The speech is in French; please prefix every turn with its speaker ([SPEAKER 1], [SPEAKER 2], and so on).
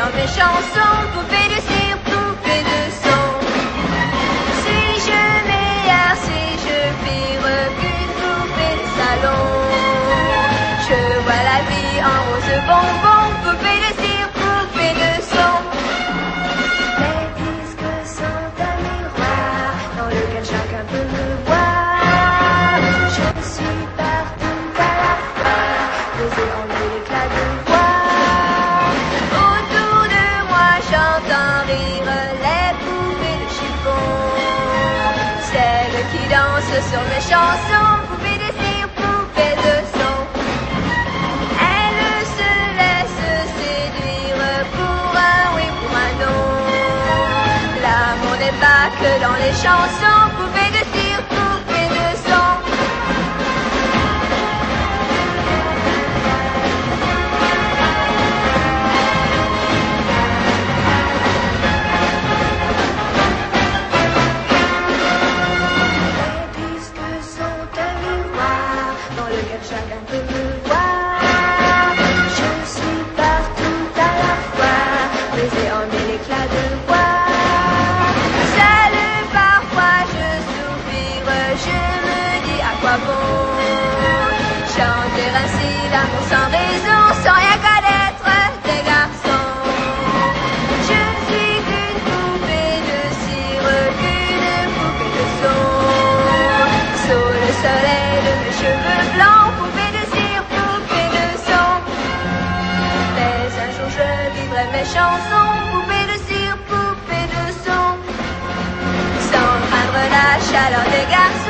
[SPEAKER 1] dans mes chansons, poupée de cire, poupée de son. Suis-je meilleure si je vire qu'une poupée de salon? Je vois la vie en rose bonbon, poupée de cire, poupée de son. Les disques sont un miroir dans lequel chacun peut me voir. Je suis partout à la fois, posée en l'éclat de voix. Autour de moi j'entends rire les poupées de chiffon, celles qui dansent sur mes chansons, poupées de cire, poupées de son. Elles se laissent séduire pour un oui, pour un non. L'amour n'est pas que dans les chansons, poupées de cire, poupées de son. Les disques sont un miroir dans lequel chacun peut me voir. Je suis partout à la fois, baisée en mille éclats de voix. Seule parfois je soupire, je me dis à quoi bon chanter ainsi l'amour sans raison, sans rien connaître des garçons. Je ne suis qu'une poupée de cire, qu'une poupée de son. Sous le soleil de mes cheveux blancs, poupée de cire, poupée de son. Mais un jour je vivrai mes chansons, poupée de cire, poupée de son, sans craindre la chaleur des garçons.